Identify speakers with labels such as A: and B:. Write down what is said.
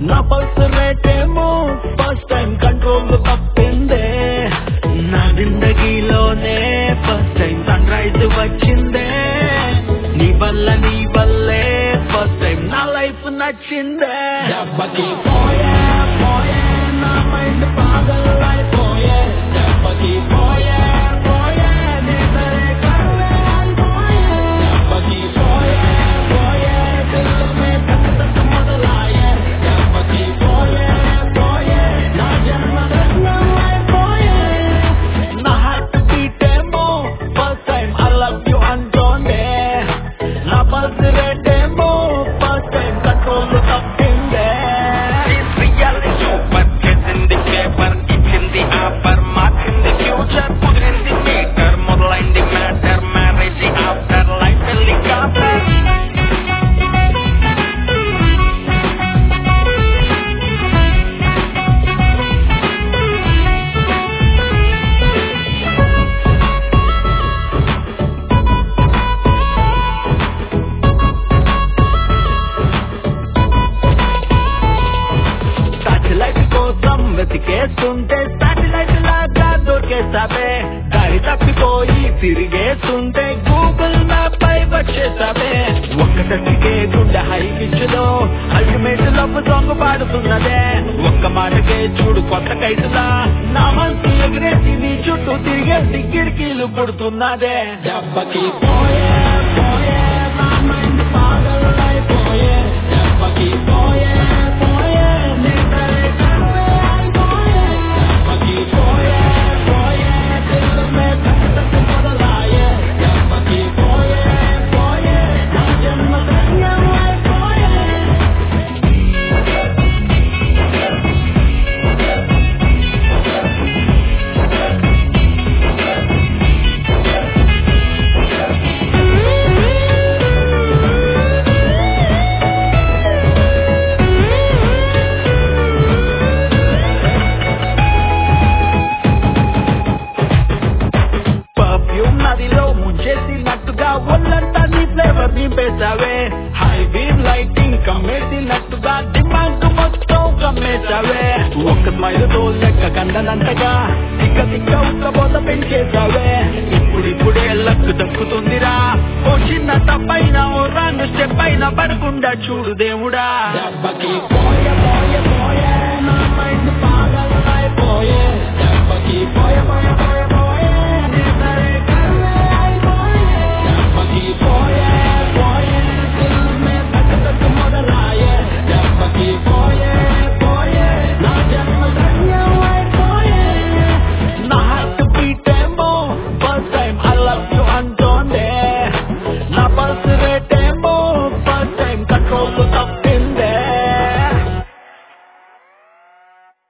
A: నా పల్స్ రేటేమో first time control తప్పిందే. నా జిందగీలోనే ఫస్ట్ టైం సన్ రైజ్ వచ్చిందే. నీ వల్లే ఫస్ట్ టైం నా లైఫ్ నచ్చిందే. దెబ్బకి పోయే పోయే నా మైండ్ పాగలైపోయే. దెబ్బకి పోయే పోయే నీ సరే కర్రే అయిపోయే. దెబ్బకి పోయే పోయే దిల్ మే ధక్ ధక్ మొదలాయే. దెబ్బకి పోయే పోయే నా జన్మ ధన్యమైపోయే. నా హార్ట్ బీట్ ఏమో first time I love you అంటోందే. నా పల్స్ రేట్ ఏమో ఫస్ట్ టైం కంట్రోల్ తప్పిందే.
B: రియల్ సూపర్ చేసింది పేపర్ ఇచ్చింది ఆఫర్ మార్చింది ఫ్యూచర్ కుదిరింది మీటర్ మొదలైంది matter marriage after life helicopter.
A: Satellite కోసం వెతికేస్తుంటే సాటిలైట్ లాగా దొరికేసావే. దారి తప్పిపోయి తిరిగేస్తుంటే గూగుల్ మ్యాప్ పై వచ్చేసావే. ఒక్కటకే గుండె హై పిచ్ లో అల్టిమేట్ లవ్ సాంగ్ పాడుతున్నదే. ఒక్క మాటకే చూడు కొత్త కైతులా నా మనసు ఎగిరేసి నీ చుట్టూ తిరిగేసి కిరికీలు పుడుతున్నదే. దెబ్బకి పోయే పోయే నా మైండ్ పాగలైపోయే. దెబ్బకి పోయే పోయే నీ సరే కర్రే అయిపోయే. దెబ్బకి పోయే పోయే దిల్ మే ధక్ ధక్ మొదలాయే. దెబ్బకి పోయే పోయే నా జన్మ ధన్యమైపోయే. పర్ఫ్యూమ్ నదిలో ముంచేసినట్టుగా ఒళ్ళంతా నీ ఫ్లేవర్ నింపేశావే. హై బీమ్ లైటింగ్ కమ్మేసినట్టుగా డిమాండ్ మొత్తం కమ్మేశావే. ఒక్క స్మైల్ తో లెక్క కందనంతగా తిక్క తిక్క ఉక్కబోత పెంచేశావే. ఇప్పుడిప్పుడే లక్కు దక్కుతుందిరా. ఓ చిన్న తప్పైనా ఓ రాంగ్ స్టెప్ అయినా పడకుండా చూడు దేవుడా. దెబ్బకి పోయే